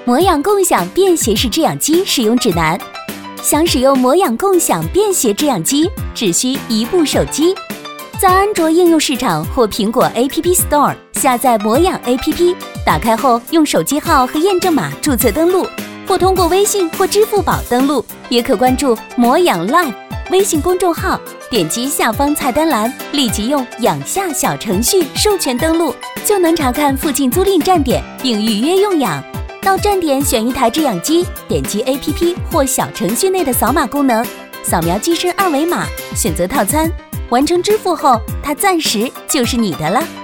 魔氧共享便携式制氧机使用指南。想使用魔氧共享便携制氧机，只需一部手机，在安卓应用市场或苹果 App Store 下载魔氧 App， 打开后用手机号和验证码注册登录，或通过微信或支付宝登录，也可关注魔氧 Live 微信公众号，点击下方菜单栏，立即用氧下小程序授权登录，就能查看附近租赁站点并预约用氧。到站点选一台制氧机，点击 APP 或小程序内的扫码功能，扫描机身二维码，选择套餐，完成支付后，它暂时就是你的了。